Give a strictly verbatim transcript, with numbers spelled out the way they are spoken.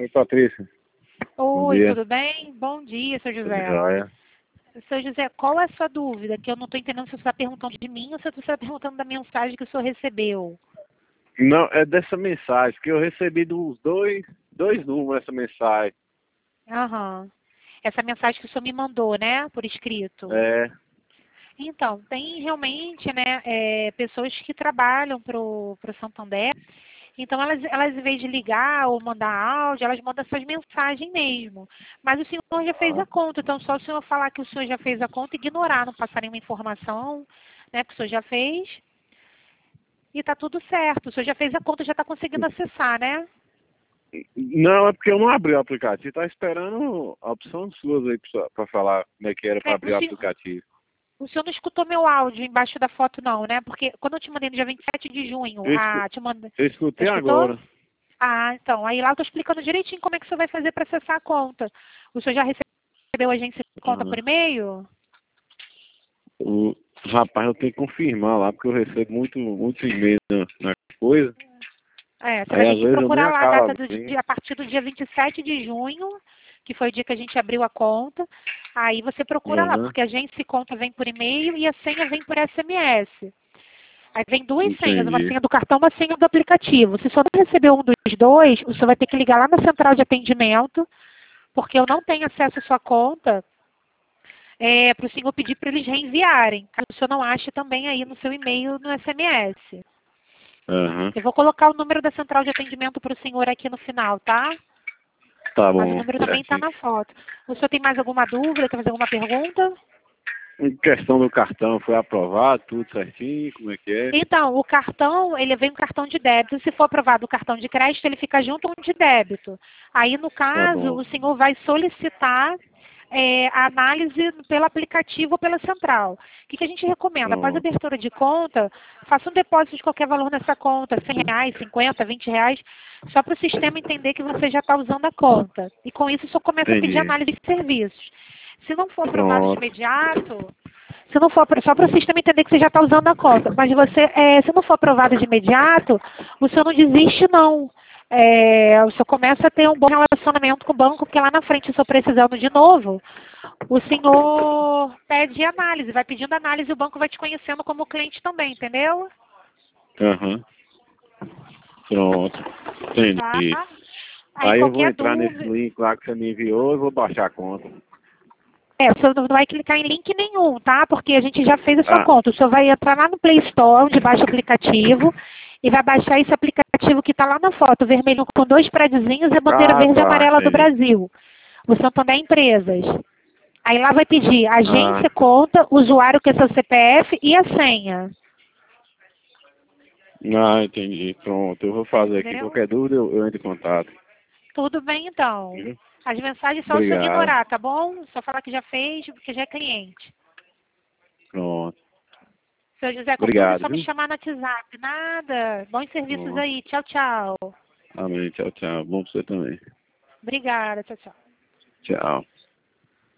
Oi, Patrícia. Bom Oi, dia. tudo bem? Bom dia, seu Tudo José. jóia. Seu José, qual é a sua dúvida? Que eu não estou entendendo se você está perguntando de mim ou se você está perguntando da mensagem que o senhor recebeu. Não, é dessa mensagem, que eu recebi dos dois, dois números essa mensagem. Aham. Essa mensagem que o senhor me mandou, né? Por escrito. É, Então, tem realmente, né, é, pessoas que trabalham para o Santander. Então, elas, elas, em vez de ligar ou mandar áudio, elas mandam essas mensagens mesmo. Mas o senhor já fez a conta, então só o senhor falar que o senhor já fez a conta, ignorar, não passar nenhuma informação, né, que o senhor já fez. E está tudo certo. O senhor já fez a conta, já está conseguindo acessar, né? não, é porque eu não abri o aplicativo. Tá esperando a opção suas aí para falar como é que era para É, o, abrir o senhor, aplicativo. o senhor não escutou meu áudio embaixo da foto, não, né? Porque quando eu te mandei no dia vinte e sete de junho, Eu, escu a, te manda... eu Você escutei escutou? agora. Ah, então. Aí lá eu estou explicando direitinho como é que o senhor vai fazer para acessar a conta. O senhor já recebeu a agência de conta Ah, por e-mail? o, rapaz, eu tenho que confirmar lá, porque eu recebo muito, muito e-mail na, na coisa. É, você vai Aí ter às que vezes eu nem procurar lá a acabo data do abrindo. dia, a partir do dia vinte e sete de junho, que foi o dia que a gente abriu a conta. Aí você procura lá, Aham, porque a agência de conta vem por e-mail e a senha vem por S M S. Aí vem duas senhas, uma entendi. senha do cartão, uma senha do aplicativo. Se o senhor não recebeu um dos dois, o senhor vai ter que ligar lá na central de atendimento, porque eu não tenho acesso à sua conta, é, para o senhor pedir para eles reenviarem, caso o senhor não ache também aí no seu e-mail, no S M S. Aham, Eu vou colocar o número da central de atendimento para o senhor aqui no final, tá? tá Mas o bom, número também está certinho. na foto. O senhor tem mais alguma dúvida? Quer fazer alguma pergunta? Em questão do cartão, foi aprovado, tudo certinho, como é que é? Então, o cartão, ele vem um cartão de débito. Se for aprovado o cartão de crédito, ele fica junto com o de débito. Aí, no Tá caso, bom, o senhor vai solicitar é, a análise pelo aplicativo ou pela central. O que, que a gente recomenda? Após a pronto. abertura de conta, faça um depósito de qualquer valor nessa conta, cem reais, cinquenta, vinte reais, só para o sistema entender que você já está usando a conta. E com isso, o senhor começa a pedir Entendi. análise de serviços. Se não for aprovado de Pronto. imediato, se não for, só para o sistema entender que você já está usando a conta. Mas você, é, se não for aprovado de imediato, o senhor não desiste, não. É, o senhor começa a ter um bom relacionamento com o banco, porque lá na frente, se o senhor precisando de novo, o senhor pede análise, vai pedindo análise e o banco vai te conhecendo como cliente também, entendeu? Aham. Pronto. Tá? Entendi. Aí Aí eu vou qualquer entrar nesse dúvida. link lá que você me enviou e vou baixar a conta. É, o senhor não vai clicar em link nenhum, tá? Porque a gente já fez a sua Ah, conta. O senhor vai entrar lá no Play Store, onde baixa o aplicativo, e vai baixar esse aplicativo que está lá na foto, vermelho com dois prédiozinhos e a bandeira ah verde e tá, amarela do entendi. Brasil. O Santander Empresas. Aí lá vai pedir Ah, agência, conta, usuário que é seu C P F e a senha. ah, entendi. Pronto, eu vou fazer aqui. Entendeu? Qualquer dúvida eu, eu entro em contato. Tudo bem, então. Viu? As mensagens só o senhor Obrigado. ignorar, tá bom? Só falar que já fez, porque já é cliente. Pronto. Seu José, qualquer dúvida é Obrigado, só me viu? chamar no WhatsApp. Nada. Bons serviços Pronto. aí. Tchau, tchau. Amém. Tchau, tchau. Bom pra você também. Obrigada. Tchau, tchau. Tchau.